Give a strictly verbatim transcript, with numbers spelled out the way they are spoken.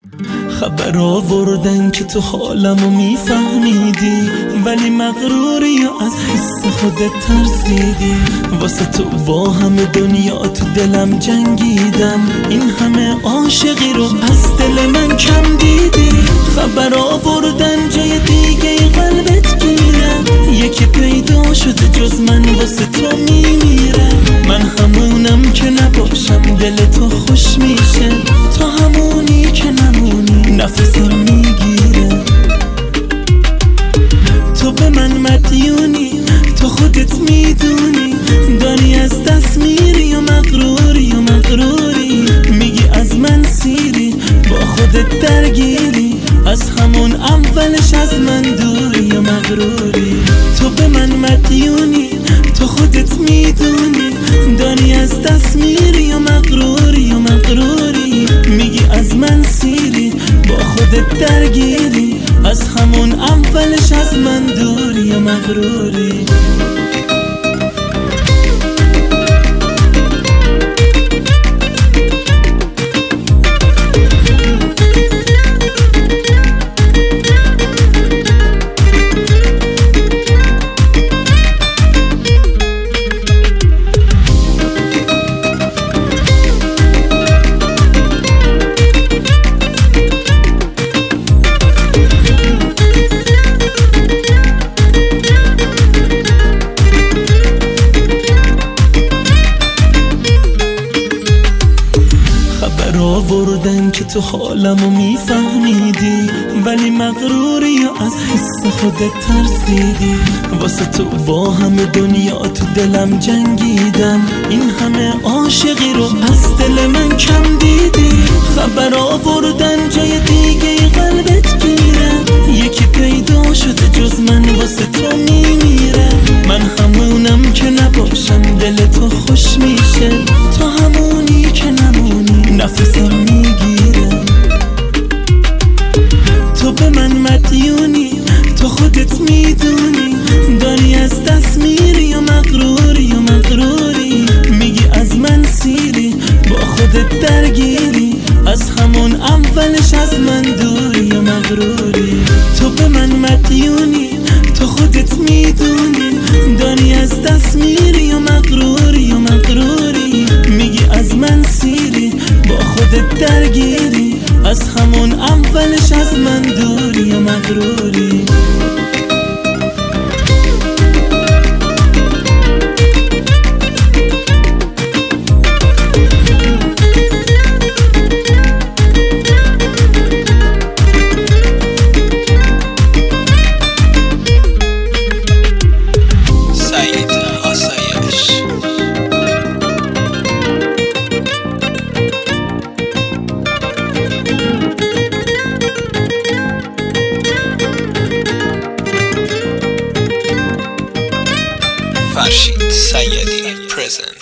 خبر آوردن که تو حالمو میفهمیدی، ولی مغروری یا از حس خودت ترسیدی. واسه تو با همه دنیا تو دلم جنگیدم، این همه عاشقی رو از دل من کم دیدی. خبر آوردن جای دیگه قلبت گیره، یکی پیدا شده جز من واسه تو میمیره. من همونم که نباشم دل تو خوش میشه، تو همونی که نمونی نفسم میگیره. تو به من مدیونی، تو خودت میدونی، داری از دست میری یا مغروری یا مغروری. میگی از من سیری، با خودت درگیری، از همون اولش از من دوری یا مغروری. تو به من مدیونی، تو خودت میدونی، داری از دست میری یا مغروری یا مغروری. میگی از من سیری، با خودت درگیری، از همون اولش از من دوری یا مغروری. آوردن که تو حالمو میفهمیدی، ولی مغروری یا از حس خودت ترسیدی. واسه تو با همه دنیا تو دلم جنگیدم، این همه عاشقی رو از دل من کم دیدی. خبر آوردن جای دیگه قلبت گیره، یکی پیدا شده جز من واسه تو میمیره. من همونم که نباشم دل تو خوش میشه، تو همونی که نمونی نفسم میگیره. تو به من مدیونی، تو خودت میدونی، داری از دست میری یا مغروری یا مغروری. میگی از من سیری، با خودت درگیری، از همون اولش از من دوری یا مغروری. تو به من مدیونی، تو خودت میدونی، داری از دست میری یا مغروری یا مغروری. میگی از من سیری، با خودت درگیری، از همون اولش از من دوری یا مغروری. فرشید سیدی present.